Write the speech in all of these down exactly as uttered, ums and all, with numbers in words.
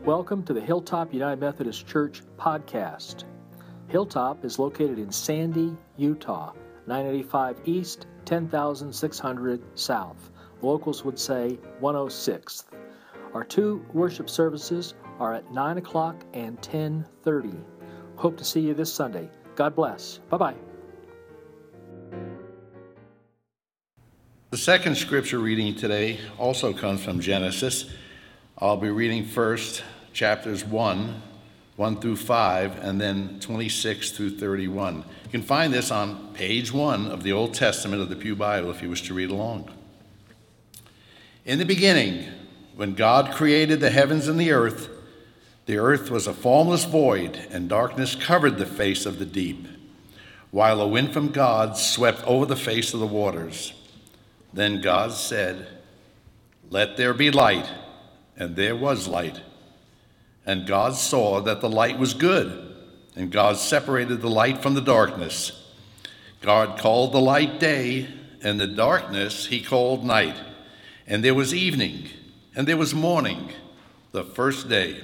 Welcome to the Hilltop United Methodist Church podcast. Hilltop is located in Sandy, Utah, nine eighty-five East, ten thousand six hundred South. Locals would say one oh sixth. Our two worship services are at nine o'clock and ten thirty. Hope to see you this Sunday. God bless. Bye-bye. The second scripture reading today also comes from Genesis. I'll be reading first chapters one, one through five, and then twenty-six through thirty-one. You can find this on page one of the Old Testament of the Pew Bible if you wish to read along. In the beginning, when God created the heavens and the earth, the earth was a formless void, and darkness covered the face of the deep, while a wind from God swept over the face of the waters. Then God said, "Let there be light," and there was light. And God saw that the light was good, and God separated the light from the darkness. God called the light day, and the darkness he called night. And there was evening, and there was morning, the first day.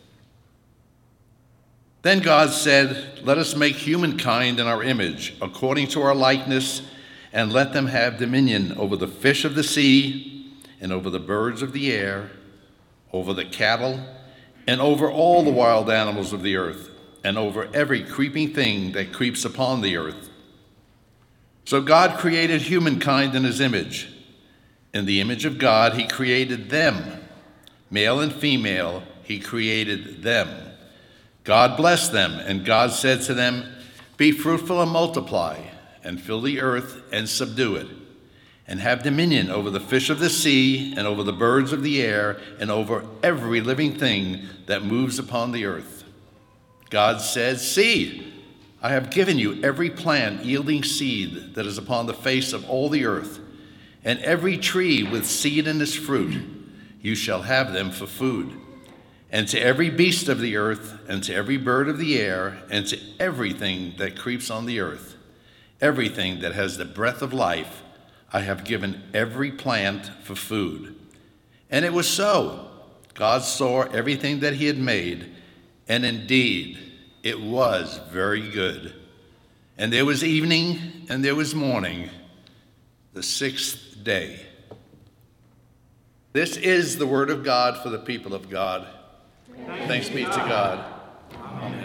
Then God said, "Let us make humankind in our image, according to our likeness, and let them have dominion over the fish of the sea, and over the birds of the air, over the cattle, and over all the wild animals of the earth, and over every creeping thing that creeps upon the earth." So God created humankind in his image. In the image of God he created them. Male and female he created them. God blessed them, and God said to them, "Be fruitful and multiply, and fill the earth and subdue it, and have dominion over the fish of the sea, and over the birds of the air, and over every living thing that moves upon the earth." God said, "See, I have given you every plant yielding seed that is upon the face of all the earth, and every tree with seed in its fruit. You shall have them for food. And to every beast of the earth, and to every bird of the air, and to everything that creeps on the earth, everything that has the breath of life, I have given every plant for food." And it was so. God saw everything that he had made, and indeed it was very good. And there was evening, and there was morning, the sixth day. This is the word of God for the people of God. Thanks be to God. Amen.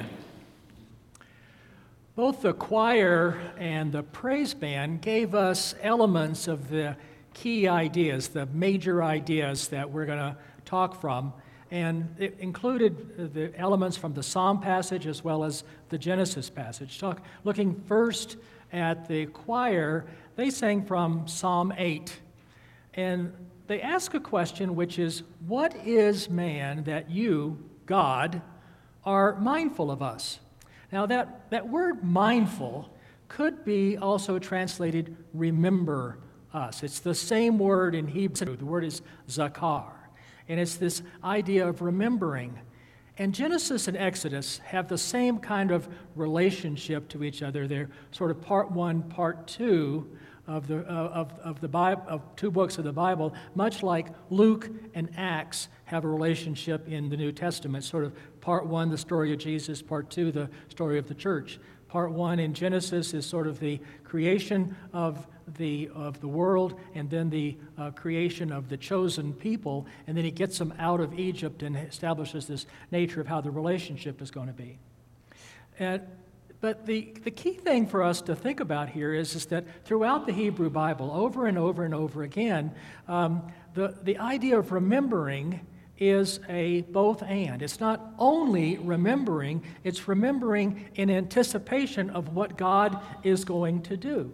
Both the choir and the praise band gave us elements of the key ideas, the major ideas that we're going to talk from. And it included the elements from the Psalm passage as well as the Genesis passage. Talk, looking first at the choir, they sang from Psalm eight. And they ask a question which is, what is man that you, God, are mindful of us? Now that, that word mindful could be also translated remember us. It's the same word in Hebrew. The word is zakar. And it's this idea of remembering. And Genesis and Exodus have the same kind of relationship to each other. They're sort of part one, part two of the uh, of of the Bible, of two books of the Bible, much like Luke and Acts have a relationship in the New Testament. Sort of part one, the story of Jesus; part two, the story of the church. Part one in Genesis is sort of the creation of the of the world, and then the uh, creation of the chosen people, and then he gets them out of Egypt and establishes this nature of how the relationship is going to be. And But the, the key thing for us to think about here is, is that throughout the Hebrew Bible, over and over and over again, um, the, the idea of remembering is a both and. It's not only remembering, it's remembering in anticipation of what God is going to do.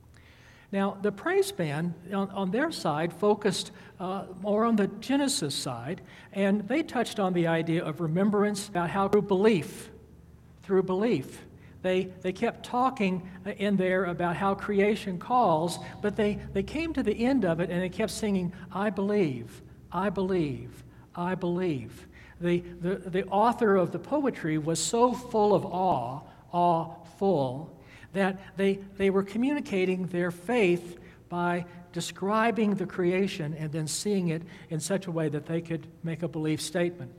Now, the praise band on, on their side focused uh, more on the Genesis side, and they touched on the idea of remembrance about how through belief, through belief, They, they kept talking in there about how creation calls, but they, they came to the end of it and they kept singing, "I believe, I believe, I believe." The, the, the author of the poetry was so full of awe, awe-full, that they, they were communicating their faith by describing the creation and then seeing it in such a way that they could make a belief statement.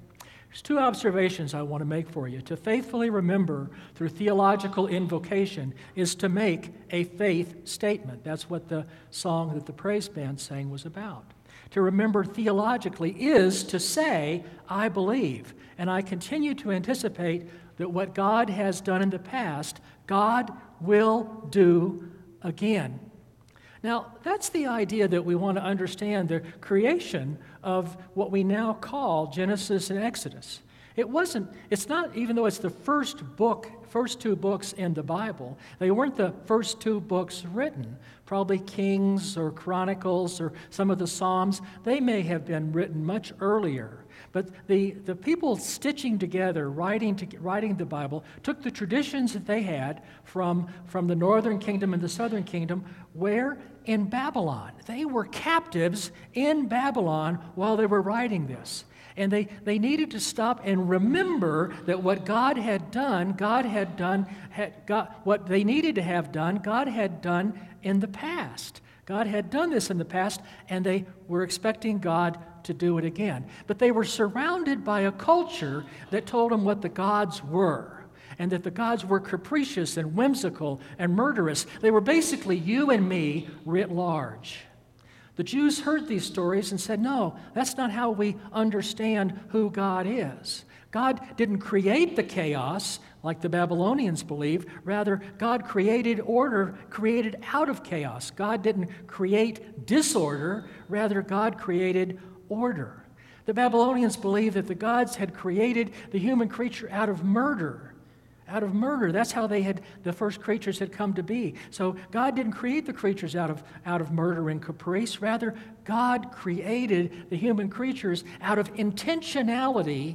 There's two observations I want to make for you. To faithfully remember through theological invocation is to make a faith statement. That's what the song that the praise band sang was about. To remember theologically is to say, I believe, and I continue to anticipate that what God has done in the past, God will do again. Now, that's the idea that we want to understand the creation of what we now call Genesis and Exodus. It wasn't, it's not, even though it's the first book, first two books in the Bible, they weren't the first two books written. Probably Kings or Chronicles or some of the Psalms, they may have been written much earlier. But the, the people stitching together, writing, to, writing the Bible, took the traditions that they had from, from the northern kingdom and the southern kingdom, where? In Babylon. They were captives in Babylon while they were writing this. And they, they needed to stop and remember that what God had done, God had done, had got, what they needed to have done, God had done in the past. God had done this in the past, and they were expecting God to do it again. But they were surrounded by a culture that told them what the gods were, and that the gods were capricious and whimsical and murderous. They were basically you and me writ large. The Jews heard these stories and said, no, that's not how we understand who God is. God didn't create the chaos like the Babylonians believed. Rather, God created order, created out of chaos. God didn't create disorder. Rather, God created order. The Babylonians believed that the gods had created the human creature out of murder. Out of murder. That's how they had, the first creatures had come to be. So God didn't create the creatures out of, out of murder and caprice. Rather, God created the human creatures out of intentionality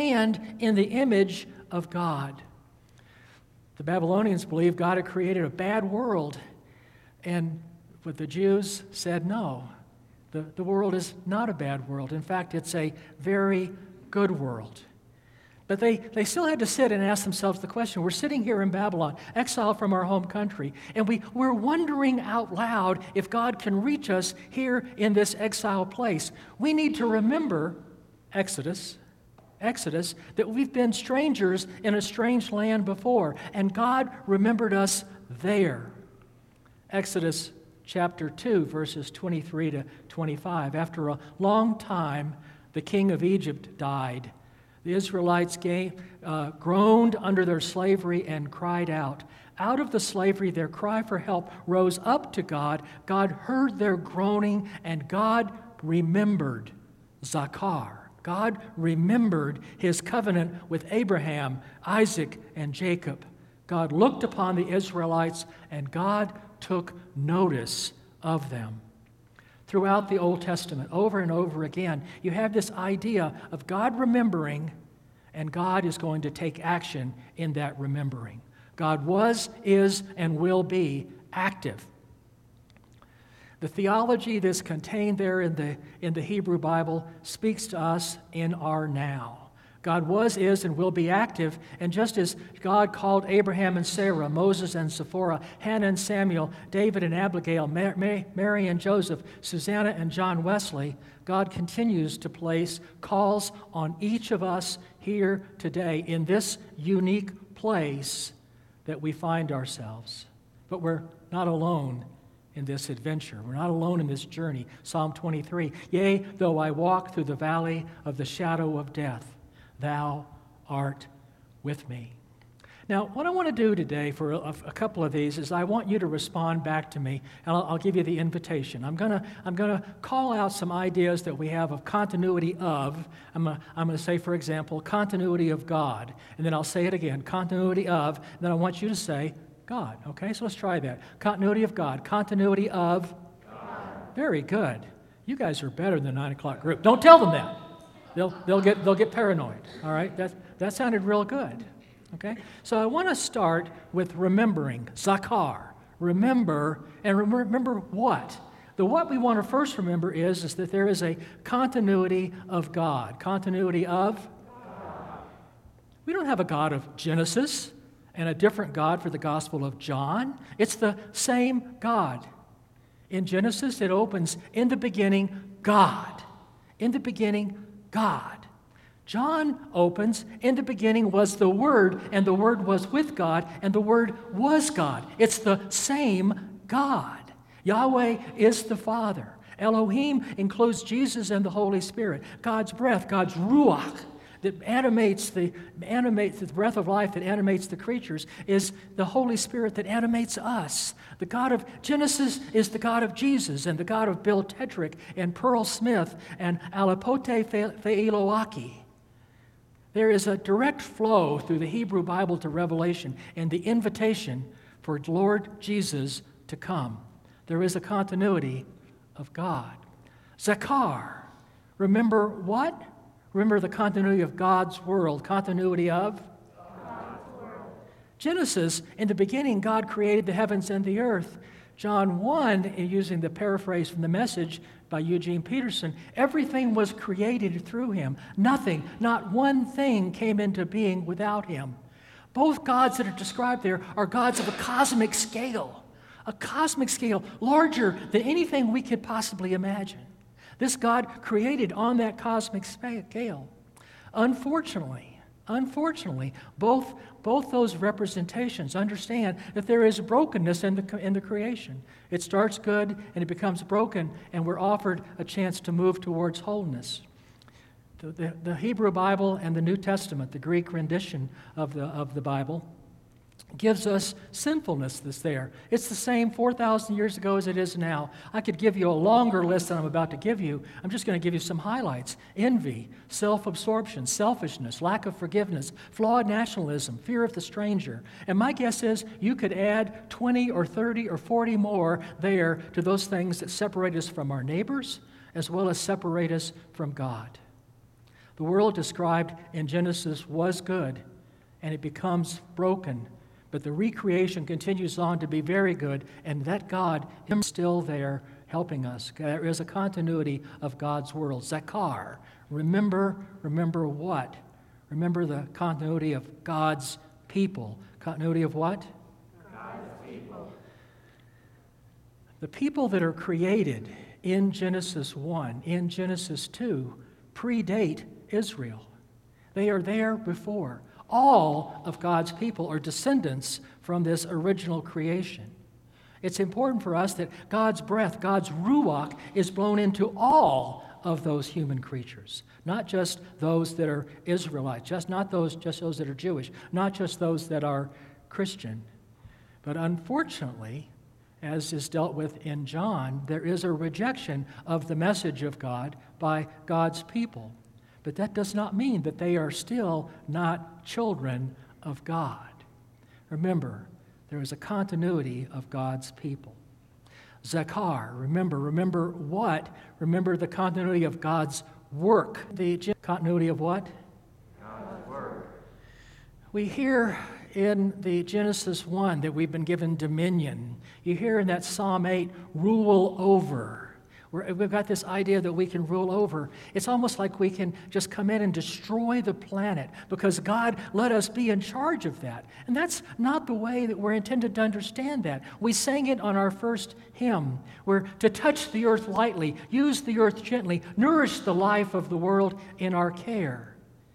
and in the image of God. The Babylonians believed God had created a bad world, and but the Jews said no. The, the world is not a bad world. In fact, it's a very good world. But they, they still had to sit and ask themselves the question. We're sitting here in Babylon, exiled from our home country, and we, we're wondering out loud if God can reach us here in this exile place. We need to remember Exodus, Exodus, that we've been strangers in a strange land before, and God remembered us there. Exodus chapter two, verses twenty-three to twenty-five. After a long time, the king of Egypt died. The Israelites gave, uh, groaned under their slavery and cried out. Out of the slavery, their cry for help rose up to God. God heard their groaning, and God remembered Zakar. God remembered his covenant with Abraham, Isaac, and Jacob. God looked upon the Israelites, and God took notice of them. Throughout the Old Testament, over and over again, you have this idea of God remembering, and God is going to take action in that remembering. God was, is, and will be active. The theology that's contained there in the, in the Hebrew Bible speaks to us in our now. God was, is, and will be active, and just as God called Abraham and Sarah, Moses and Zipporah, Hannah and Samuel, David and Abigail, Mary and Joseph, Susanna and John Wesley, God continues to place calls on each of us here today in this unique place that we find ourselves. But we're not alone in this adventure. We're not alone in this journey. Psalm twenty-three, yea, though I walk through the valley of the shadow of death, Thou art with me. Now, what I want to do today for a, a couple of these is I want you to respond back to me, and I'll, I'll give you the invitation. I'm going to I'm going to call out some ideas that we have of continuity of. I'm going I'm to say, for example, continuity of God, and then I'll say it again, continuity of, and then I want you to say God. Okay, so let's try that. Continuity of God. Continuity of God. Very good. You guys are better than the nine o'clock group. Don't tell them that. They'll, they'll, get, they'll get paranoid, all right? That, that sounded real good, okay? So I want to start with remembering, Zakar. Remember, and remember what? The what we want to first remember is, is that there is a continuity of God. Continuity of? God. We don't have a God of Genesis and a different God for the Gospel of John. It's the same God. In Genesis, it opens, in the beginning, God. In the beginning, God. John opens, in the beginning was the Word, and the Word was with God, and the Word was God. It's the same God. Yahweh is the Father. Elohim includes Jesus and the Holy Spirit. God's breath, God's ruach, that animates the, animates the breath of life that animates the creatures, is the Holy Spirit that animates us. The God of Genesis is the God of Jesus, and the God of Bill Tedrick and Pearl Smith and Alapote Fe'iloaki. There is a direct flow through the Hebrew Bible to Revelation and the invitation for Lord Jesus to come. There is a continuity of God. Zakar, remember what? Remember the continuity of God's world. Continuity of? God's world. Genesis, in the beginning, God created the heavens and the earth. John one, using the paraphrase from the Message by Eugene Peterson, everything was created through him. Nothing, not one thing came into being without him. Both gods that are described there are gods of a cosmic scale, a cosmic scale larger than anything we could possibly imagine. This God created on that cosmic scale. Unfortunately, unfortunately, both, both those representations understand that there is brokenness in the, in the creation. It starts good and it becomes broken, and we're offered a chance to move towards wholeness. The, the, the Hebrew Bible and the New Testament, the Greek rendition of the, of the Bible, gives us sinfulness that's there. It's the same four thousand years ago as it is now. I could give you a longer list than I'm about to give you. I'm just going to give you some highlights. Envy, self-absorption, selfishness, lack of forgiveness, flawed nationalism, fear of the stranger. And my guess is you could add twenty or thirty or forty more there to those things that separate us from our neighbors as well as separate us from God. The world described in Genesis was good, and it becomes broken. But the recreation continues on to be very good, and that God is still there helping us. There is a continuity of God's world. Zakar, remember, remember what? Remember the continuity of God's people. Continuity of what? God's people. The people that are created in Genesis one, in Genesis two, predate Israel. They are there before. All of God's people are descendants from this original creation. It's important for us that God's breath, God's ruach, is blown into all of those human creatures, not just those that are Israelites, just not those just those that are Jewish, not just those that are Christian. But unfortunately, as is dealt with in John, there is a rejection of the message of God by God's people. But that does not mean that they are still not children of God. Remember, there is a continuity of God's people. Zakar, remember, remember what? Remember the continuity of God's work. The continuity of what? God's work. We hear in the Genesis one that we've been given dominion. You hear in that Psalm eight, rule over. We've got this idea that we can rule over. It's almost like we can just come in and destroy the planet because God let us be in charge of that. And that's not the way that we're intended to understand that. We sang it on our first hymn. We're to touch the earth lightly, use the earth gently, nourish the life of the world in our care.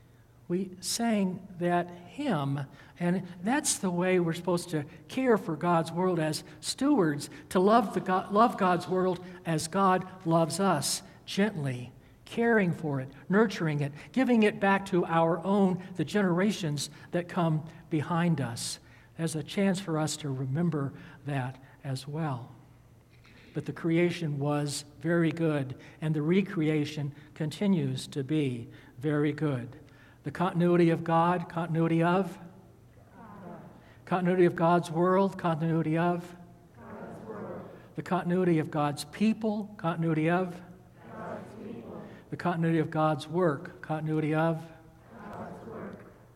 We sang that hymn, and that's the way we're supposed to care for God's world as stewards, to love, the God, love God's world as God loves us, gently, caring for it, nurturing it, giving it back to our own, the generations that come behind us. There's a chance for us to remember that as well. But the creation was very good, and the recreation continues to be very good. The continuity of God, continuity of? God. Continuity of God's world, continuity of? God's world. The continuity of God's people, continuity of? God's people. The continuity of God's work, continuity of? God's work.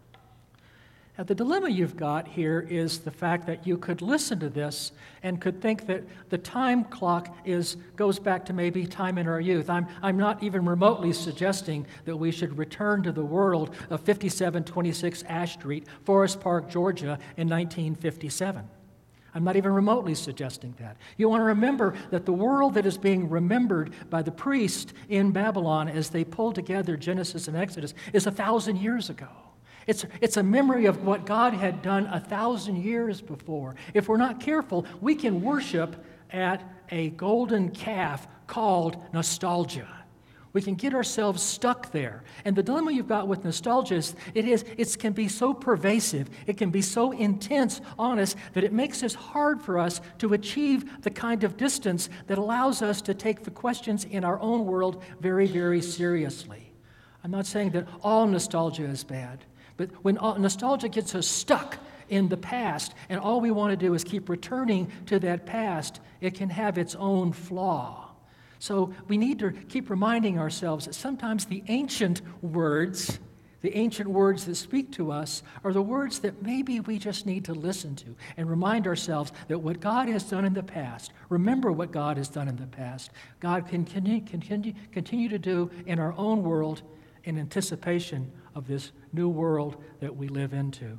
Now, the dilemma you've got here is the fact that you could listen to this and could think that the time clock is goes back to maybe time in our youth. I'm, I'm not even remotely suggesting that we should return to the world of fifty-seven twenty-six Ash Street, Forest Park, Georgia in nineteen fifty-seven. I'm not even remotely suggesting that. You want to remember that the world that is being remembered by the priest in Babylon as they pull together Genesis and Exodus is a thousand years ago. It's, it's a memory of what God had done a thousand years before. If we're not careful, we can worship at a golden calf called nostalgia. We can get ourselves stuck there. And the dilemma you've got with nostalgia is it, is, it can be so pervasive, it can be so intense on us that it makes it hard for us to achieve the kind of distance that allows us to take the questions in our own world very, very seriously. I'm not saying that all nostalgia is bad, but when all, nostalgia gets us stuck in the past and all we want to do is keep returning to that past, it can have its own flaw. So we need to keep reminding ourselves that sometimes the ancient words, the ancient words that speak to us, are the words that maybe we just need to listen to and remind ourselves that what God has done in the past, remember what God has done in the past, God can continue, continue, continue to do in our own world in anticipation of this new world that we live into.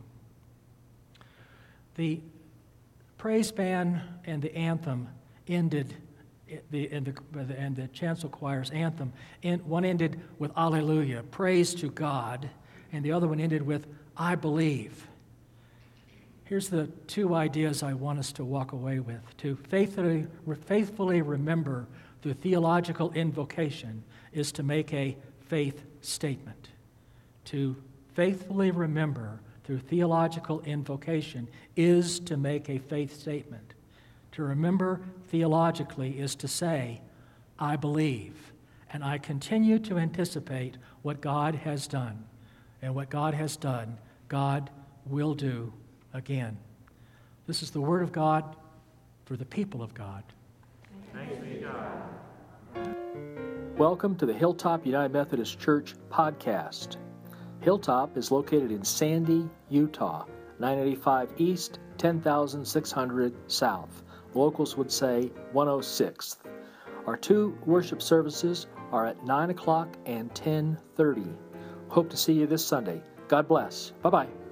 The praise band and the anthem ended The, and, the, and the chancel choir's anthem, and one ended with Alleluia, praise to God, and the other one ended with I believe. Here's the two ideas I want us to walk away with. To faithfully, faithfully remember through theological invocation is to make a faith statement. To faithfully remember through theological invocation is to make a faith statement. To remember theologically is to say, I believe, and I continue to anticipate what God has done. And what God has done, God will do again. This is the word of God for the people of God. Thanks be to God. Welcome to the Hilltop United Methodist Church podcast. Hilltop is located in Sandy, Utah, nine eighty-five East, ten thousand six hundred South. Locals would say one oh sixth. Our two worship services are at nine o'clock and ten thirty. Hope to see you this Sunday. God bless. Bye-bye.